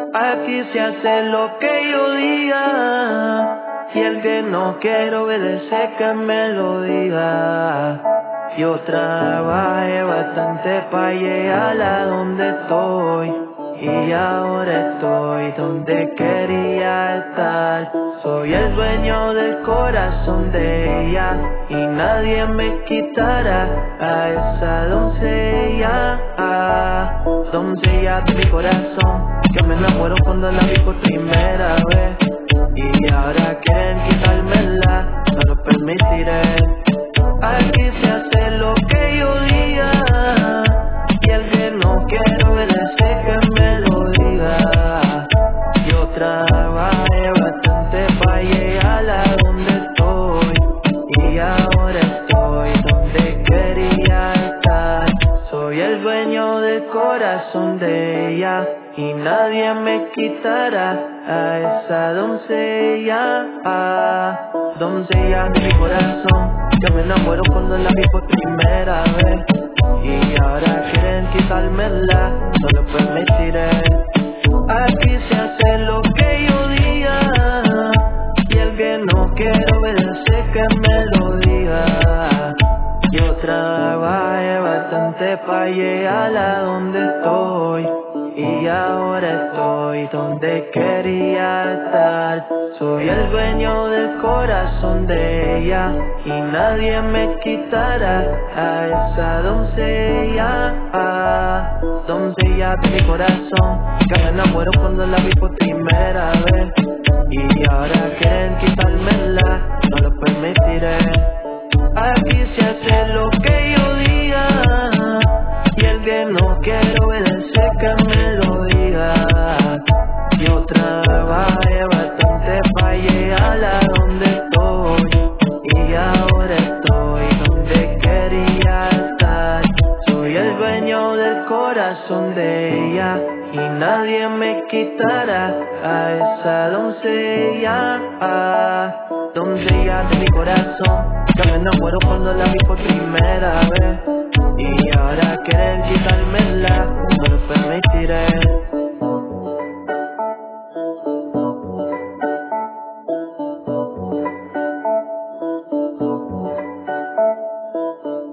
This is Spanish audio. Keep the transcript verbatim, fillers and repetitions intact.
Aquí se hace lo que yo diga, y el que no quiere obedecer que me lo diga. Yo trabajé bastante para llegar a donde estoy, y ahora estoy donde quería estar. Soy el dueño del corazón de ella, y nadie me quitará a esa doncella. Ah, doncella de mi corazón, que me enamoro cuando la vi por primera vez, y ahora quieren quitármela, no lo permitiré. Aquí se hace lo que yo diga, y el que no quiere obedecer que me lo diga. Yo trabajé bastante para llegar a donde estoy, y ahora estoy donde quería estar. Soy el dueño del corazón de ella, y nadie me quitará a esa doncella. Ah, doncella de mi corazón, que me enamoro cuando la vi por primera vez, y ahora quieren quitármela, no lo permitiré. Aquí se hace lo que yo diga, y el que no quiere obedecer que me lo diga. Yo trabajé bastante para llegar a donde estoy, y ahora estoy donde quería estar. Soy el dueño del corazón de ella, y nadie me quitará a esa doncella. Ah, doncella de mi corazón, que me enamoro cuando la vi por primera vez, y ahora quieren quitármela, no lo permitiré. Aquí se hace lo que yo diga, y el que no quiere obedecer que me lo diga. Yo trabajé bastante para llegar a donde estoy, y ahora estoy donde quería estar. Soy el dueño del corazón de ella, y nadie me quitará a esa doncella. Ah, doncella de mi corazón, que me enamoro cuando la vi por primera vez, y ahora quieren quitármela, no lo permitiré.